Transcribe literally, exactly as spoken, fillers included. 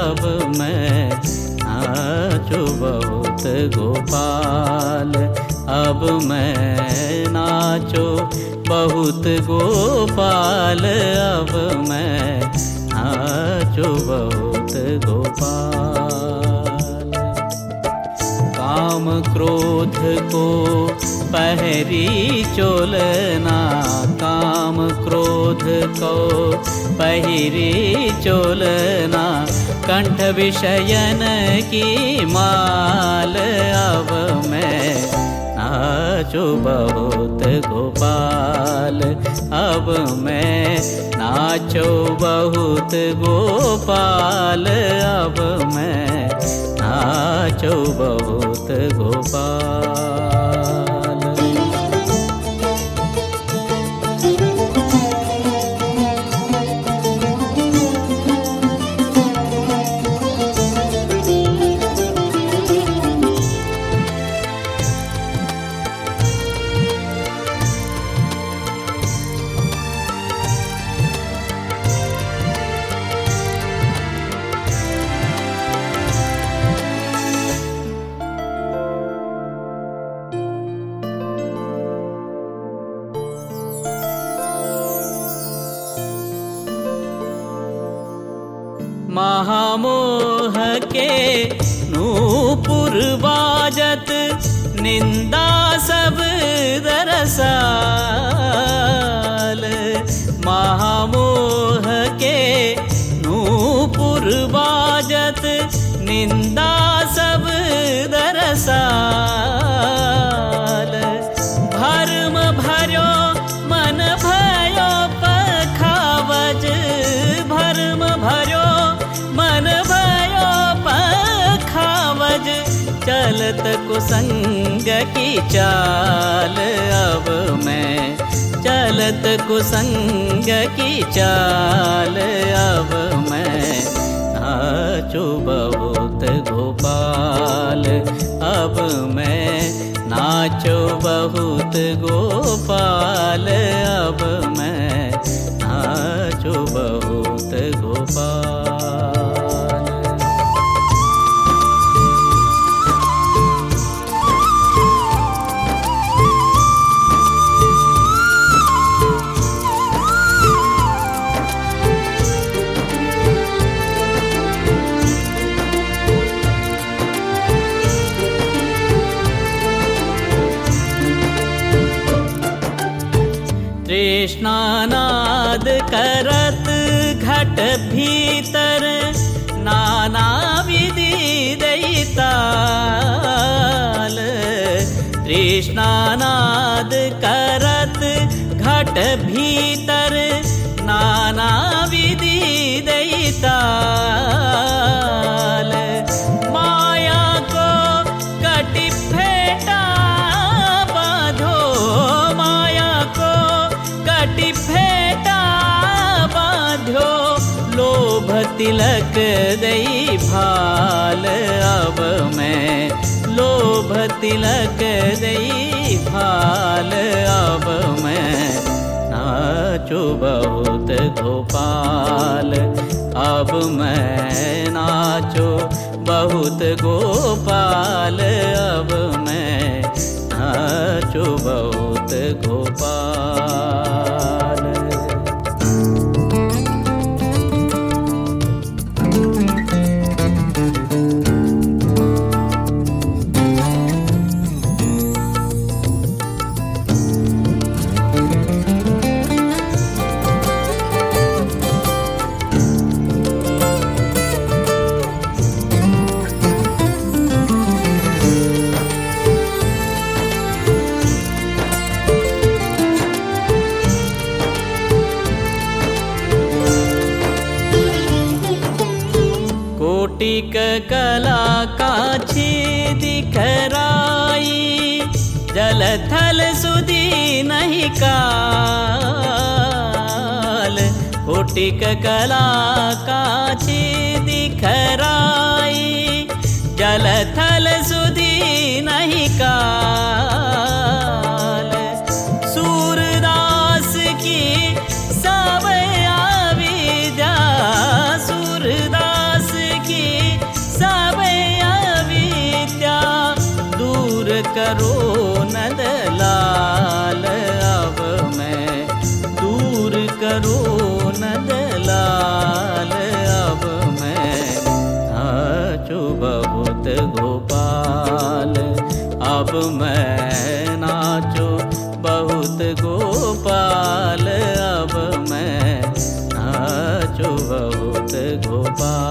अब मैं नाचो बहुत गोपाल, अब मैं नाचो बहुत गोपाल, अब मैं नाचो बहुत गोपाल। काम क्रोध को पहरी चोलना, काम क्रोध को पहरी चोलना, कंठ विषयन की माल, अब मैं नाचो बहुत गोपाल, अब मैं नाचो बहुत गोपाल, अब मैं नाचो बहुत गोपाल। महामोह के नूपुर बाजत, निंदा सब दरसाल। महामोह के नूपुर बाजत, निंदा सब दरसाल। भरम भर्यो मन भयो पखावज, भरम भर्यो मन भयो पखावज। चलत कुसंग की चाल, अब मैं चलत कुसंग की चाल, अब मैं नाचो बहुत गोपाल, अब मैं नाचो बहुत गोपाल, अब मैं नाचो बहुत गोपाल। तृष्णानाद करत घट भीतर, नाना विधि दैताल। तृष्णानाद करत घट भीतर, नाना विधि दैताल। माया को कटि फेंटा बांधो, माया को कटि फेंटा बांध्यो। लोभ तिलक दई भाल, अब मैं लोभ तिलक दई भाल, अब मैं नाचो बहुत गोपाल, अब मैं नाचो बहुत गोपाल, अब मैं नाचो बहुत गोपाल। कोटिक कला काछी दिखराई, जल थल सुधी नहीं काल। कोटिक कला काछी दिखराई, जल थल सुधी नहीं काल। सूरदास की सब आविद्या, सूरदास की करो नंद लाल, अब मैं दूर करो नंद लाल, अब मैं नाचो बहुत गोपाल, अब मैं नाचो बहुत गोपाल, अब मैं नाचो बहुत गोपाल।